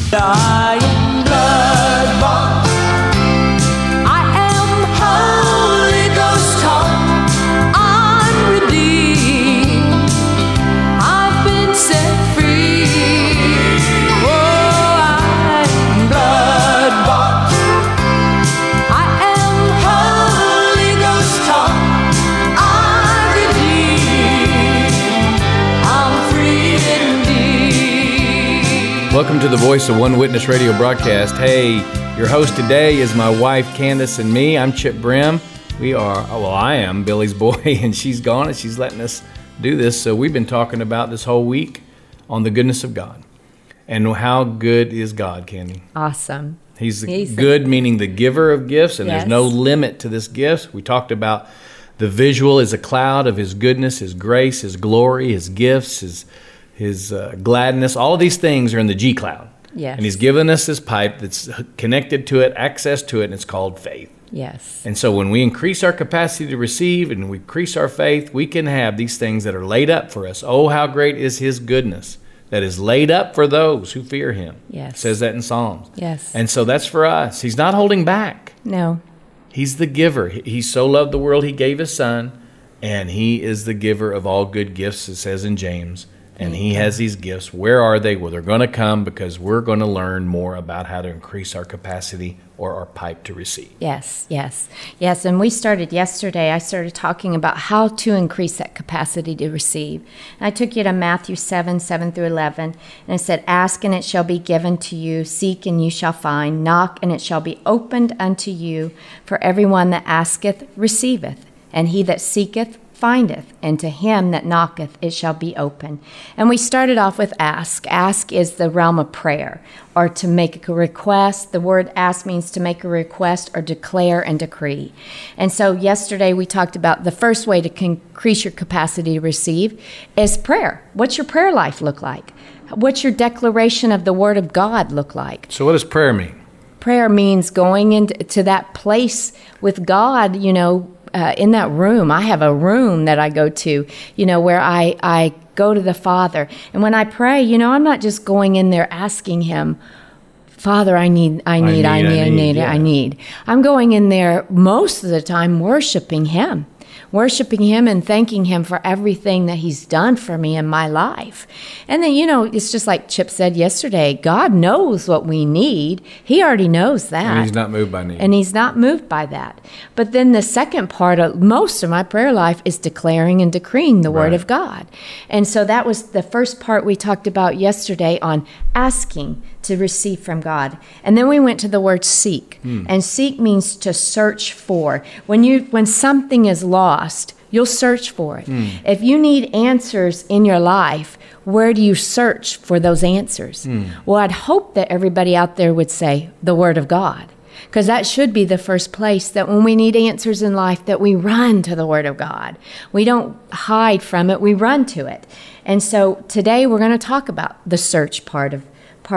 I am blood-bought. I am Holy Ghost taught. I'm redeemed. I've been set free. Oh, I am blood-bought. I am Holy Ghost taught. I'm redeemed. I'm free indeed. Welcome to the Voice of One Witness radio broadcast. Hey, your host today is my wife, Candace, and me. I'm Chip Brim. I am Billy's boy, and she's gone, and she's letting us do this. So we've been talking about this whole week on the goodness of God. And how good is God, Candy? Awesome. He's good, meaning the giver of gifts, and Yes. there's no limit to this gift. We talked about the visual is a cloud of His goodness, His grace, His glory, His gifts, His gladness. All of these things are in the G cloud. Yes. And He's given us this pipe that's connected to it, access to it, and it's called faith. Yes. And so when we increase our capacity to receive and we increase our faith, we can have these things that are laid up for us. Oh, how great is His goodness that is laid up for those who fear Him. Yes. It says that in Psalms. Yes. And so that's for us. He's not holding back. No. He's the giver. He so loved the world, He gave His Son, and He is the giver of all good gifts, it says in James. And He has these gifts. Where are they? Well, they're going to come because we're going to learn more about how to increase our capacity or our pipe to receive. Yes. And we started yesterday. I started talking about how to increase that capacity to receive. And I took you to Matthew 7:7-11. And it said, "Ask and it shall be given to you. Seek and you shall find. Knock and it shall be opened unto you. For everyone that asketh receiveth. And he that seeketh findeth, and to him that knocketh it shall be open." And we started off with ask. Ask is the realm of prayer, or to make a request. The word ask means to make a request or declare and decree. And so yesterday we talked about the first way to increase your capacity to receive is prayer. What's your prayer life look like? What's your declaration of the Word of God look like? So what does prayer mean? Prayer means going into that place with God, in that room. I have a room that I go to, where I go to the Father. And when I pray, I'm not just going in there asking Him, Father, I need. I'm going in there most of the time worshiping Him and thanking Him for everything that He's done for me in my life. And then, it's just like Chip said yesterday, God knows what we need. He already knows that. And He's not moved by need. And He's not moved by that. But then the second part of most of my prayer life is declaring and decreeing the Word of God. And so that was the first part we talked about yesterday on asking to receive from God. And then we went to the word seek. And seek means to search for. When something is lost, you'll search for it. If you need answers in your life, where do you search for those answers? Well, I'd hope that everybody out there would say the Word of God. Because that should be the first place that when we need answers in life, that we run to the Word of God. We don't hide from it, we run to it. And so today we're going to talk about the search part of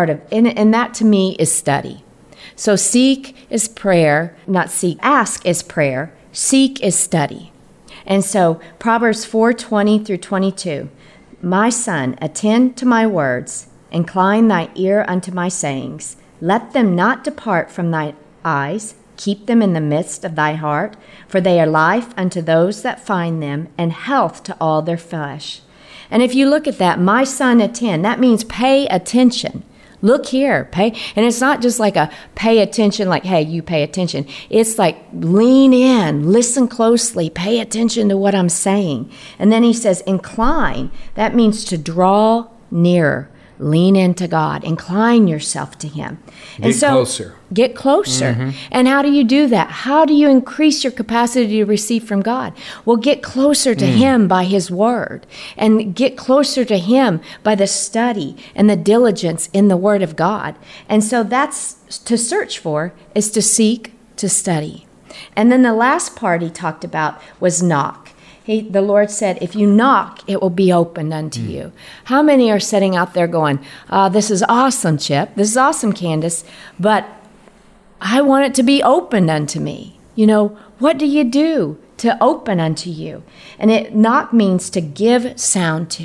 and that to me is study. So seek is prayer, ask is prayer, seek is study. And so Proverbs 4:20-22, "My son, attend to my words, incline thy ear unto my sayings. Let them not depart from thy eyes, keep them in the midst of thy heart, for they are life unto those that find them, and health to all their flesh." And if you look at that, my son, attend, that means pay attention. Look here, pay. And it's not just like a pay attention, like, hey, you pay attention. It's like lean in, listen closely, pay attention to what I'm saying. And then he says incline. That means to draw nearer. Lean into God. Incline yourself to Him. Get closer. Get closer. And how do you do that? How do you increase your capacity to receive from God? Well, get closer to Him by His Word. And get closer to Him by the study and the diligence in the Word of God. And so that's to search for, is to seek, to study. And then the last part he talked about was knock. The Lord said, if you knock, it will be opened unto you. How many are sitting out there going, this is awesome, Chip. This is awesome, Candace. But I want it to be opened unto me. What do you do to open unto you? And knock means to give sound to.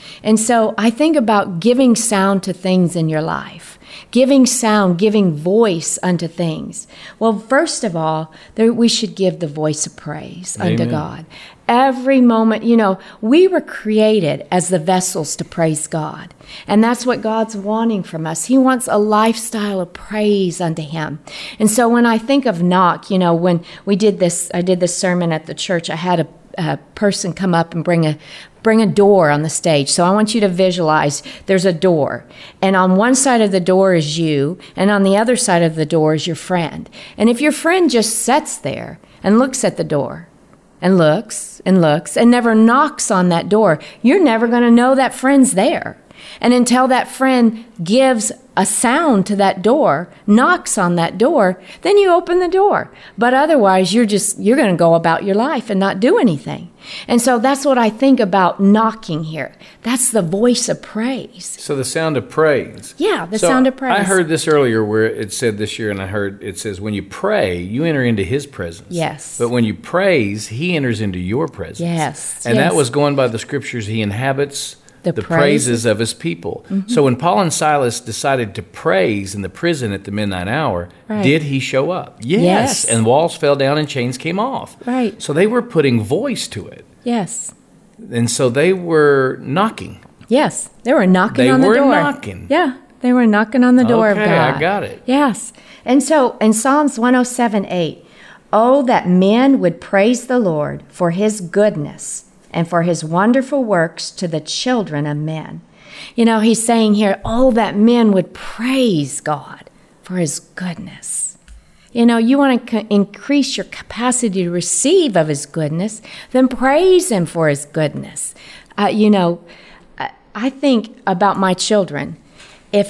And so I think about giving sound to things in your life, giving sound, giving voice unto things. Well, first of all, we should give the voice of praise unto God. Every moment, we were created as the vessels to praise God. And that's what God's wanting from us. He wants a lifestyle of praise unto him. And so when I think of knock, when I did this sermon at the church, I had a person come up and bring a door on the stage. So I want you to visualize there's a door. And on one side of the door is you, and on the other side of the door is your friend. And if your friend just sits there and looks at the door, and looks and never knocks on that door, you're never going to know that friend's there. And until that friend gives a sound to that door, knocks on that door, then you open the door. But otherwise, you're going to go about your life and not do anything. And so that's what I think about knocking here. That's the voice of praise. So the sound of praise. Yeah, the sound of praise. I heard this earlier where it said this year, and I heard it says, when you pray, you enter into his presence. Yes. But when you praise, he enters into your presence. Yes. And that was going by the scriptures. He inhabits the praises of his people. Mm-hmm. So when Paul and Silas decided to praise in the prison at the midnight hour, did he show up? Yes. And walls fell down and chains came off. Right. So they were putting voice to it. Yes. And so they were knocking. Yes. They were knocking on the door. They were knocking. Yeah. They were knocking on the door of God. Okay, I got it. Yes. And so in Psalms 107:8, oh, that men would praise the Lord for his goodness and for his wonderful works to the children of men. He's saying here, oh, that men would praise God for his goodness. You want to increase your capacity to receive of his goodness, then praise him for his goodness. I think about my children. If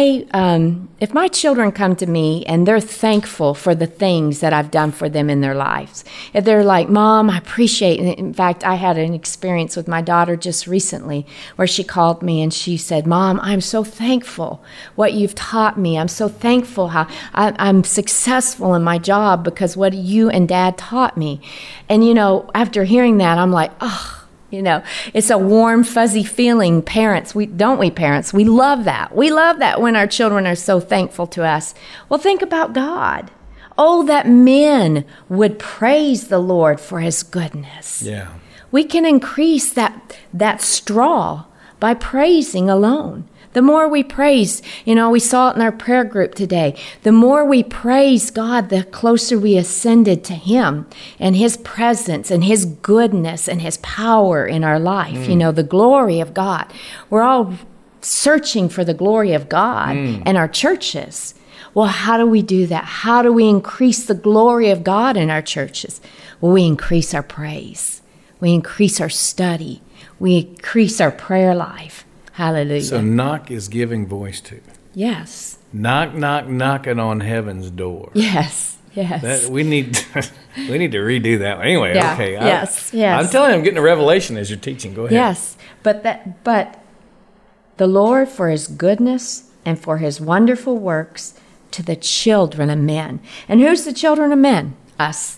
my children come to me and they're thankful for the things that I've done for them in their lives, if they're like, Mom, I appreciate it. In fact, I had an experience with my daughter just recently where she called me and she said, Mom, I'm so thankful what you've taught me. I'm so thankful how I'm successful in my job because what you and Dad taught me. And, after hearing that, I'm like, oh, it's a warm, fuzzy feeling. Parents, we love that. We love that when our children are so thankful to us. Well, think about God. Oh, that men would praise the Lord for his goodness. Yeah. We can increase that straw by praising alone. The more we praise, we saw it in our prayer group today. The more we praise God, the closer we ascended to him and his presence and his goodness and his power in our life. The glory of God. We're all searching for the glory of God in our churches. Well, how do we do that? How do we increase the glory of God in our churches? Well, we increase our praise. We increase our study. We increase our prayer life. Hallelujah. So knock is giving voice to. Yes. Knock, knock, knocking on heaven's door. Yes. Yes. We need to redo that one. Anyway, yeah. Okay. Yes. I'm telling you, I'm getting a revelation as you're teaching. Go ahead. Yes. But the Lord for his goodness and for his wonderful works to the children of men. And who's the children of men? Us.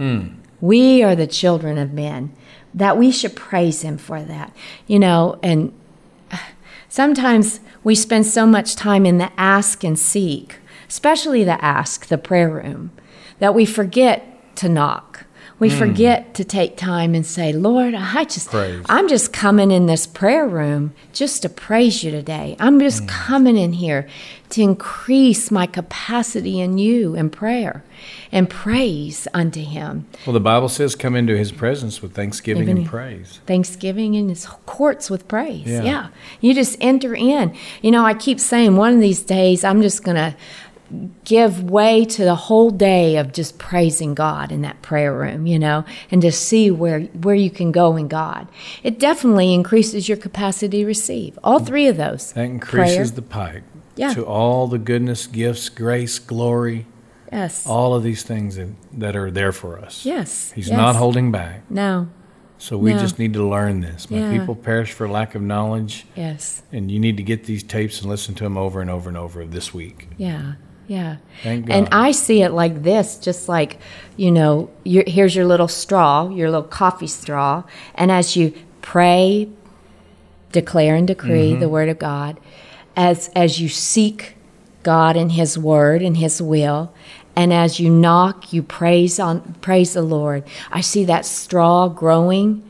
We are the children of men. That we should praise him for that. And sometimes we spend so much time in the ask and seek, especially the ask, the prayer room, that we forget to knock. We forget to take time and say, Lord, I'm just coming in this prayer room just to praise you today. I'm just coming in here to increase my capacity in you in prayer and praise unto him. Well, the Bible says come into his presence with thanksgiving and praise. Thanksgiving in his courts with praise. Yeah. You just enter in. I keep saying one of these days I'm just going to give way to the whole day of just praising God in that prayer room, and to see where you can go in God. It definitely increases your capacity to receive. All three of those. That increases the pipe to all the goodness, gifts, grace, glory. Yes. All of these things that are there for us. Yes. He's not holding back. No. So we just need to learn this. My people perish for lack of knowledge. Yes. And you need to get these tapes and listen to them over and over and over this week. Yeah. Yeah. Thank God. And I see it like this, just like, here's your little straw, your little coffee straw. And as you pray, declare and decree the word of God, as you seek God and his word and his will, and as you knock, you praise the Lord. I see that straw growing,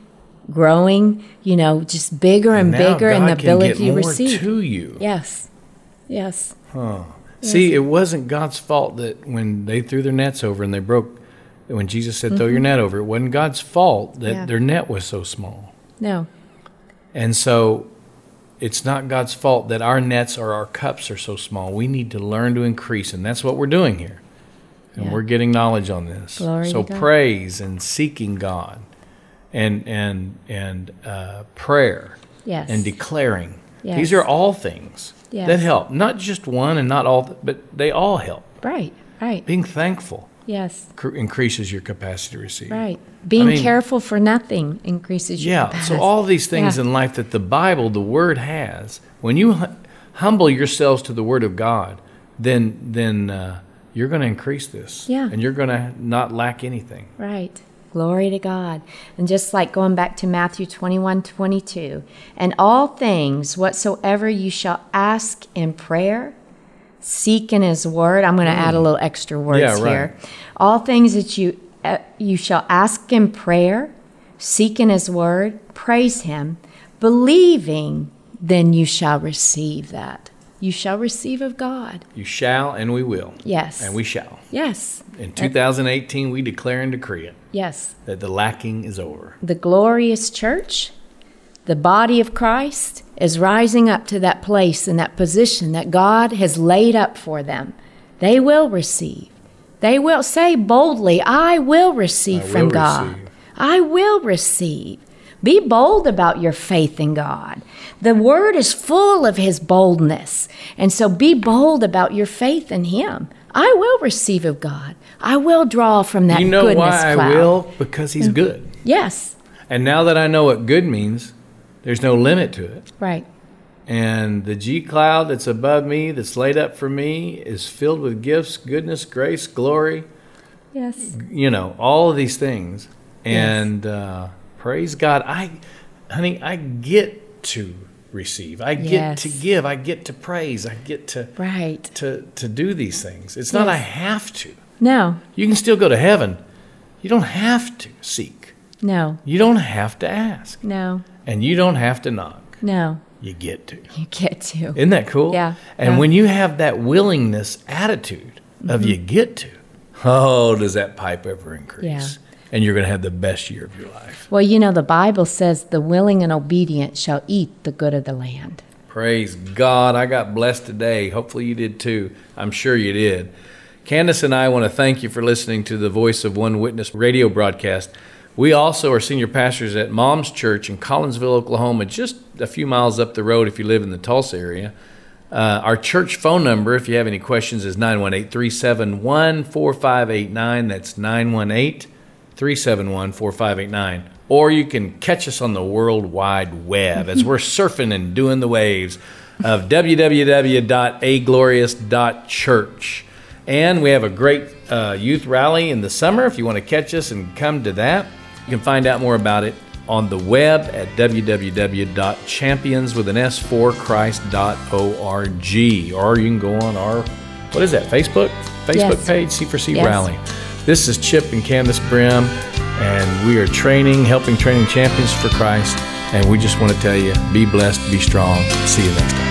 just bigger and bigger, and the ability to receive. To you. Yes. Huh. See, it wasn't God's fault that when they threw their nets over and they broke, when Jesus said, throw your net over, it wasn't God's fault that their net was so small. No. And so it's not God's fault that our nets or our cups are so small. We need to learn to increase, and that's what we're doing here. And we're getting knowledge on this. Glory so to God. Praise and seeking God and prayer and declaring. Yes. These are all things that help. Not just one and not all, but they all help. Right. Being thankful increases your capacity to receive. Right. Being careful for nothing increases your capacity. So all these things in life that the Bible, the Word has, when you humble yourselves to the Word of God, then you're going to increase this. Yeah. And you're going to not lack anything. Right. Glory to God. And just like going back to Matthew 21:22, and all things whatsoever you shall ask in prayer, seek in his word. I'm going to add a little extra words here. All things that you shall ask in prayer, seek in his word, praise him, believing, then you shall receive that. You shall receive of God. You shall, and we will. Yes. And we shall. Yes. In 2018, we declare and decree it. Yes. That the lacking is over. The glorious church, the body of Christ, is rising up to that place and that position that God has laid up for them. They will receive. They will say boldly, I will receive from God. I will receive. Be bold about your faith in God. The Word is full of His boldness. And so be bold about your faith in Him. I will receive of God. I will draw from that goodness cloud. You know why I will? Because He's good. Yes. And now that I know what good means, there's no limit to it. Right. And the G cloud that's above me, that's laid up for me, is filled with gifts, goodness, grace, glory. Yes. You know, all of these things. And praise God. I get to receive. I get to give. I get to praise. I get to to do these things. It's not I have to. No. You can still go to heaven. You don't have to seek. No. You don't have to ask. No. And you don't have to knock. No. You get to. You get to. Isn't that cool? Yeah. And when you have that willingness attitude of you get to, does that pipe ever increase? Yeah. And you're going to have the best year of your life. Well, you know, the Bible says the willing and obedient shall eat the good of the land. Praise God. I got blessed today. Hopefully you did too. I'm sure you did. Candace and I want to thank you for listening to the Voice of One Witness radio broadcast. We also are senior pastors at Mom's Church in Collinsville, Oklahoma, just a few miles up the road if you live in the Tulsa area. Our church phone number, if you have any questions, is 918-371-4589. That's 918-371-4589. Or you can catch us on the World Wide Web as we're surfing and doing the waves of www.aglorious.church. And we have a great youth rally in the summer if you want to catch us and come to that. You can find out more about it on the web at www.championswithans4christ.org. Or you can go on our, Facebook page, C4C Rally. This is Chip and Candace Brim, and we are helping training champions for Christ. And we just want to tell you, be blessed, be strong. See you next time.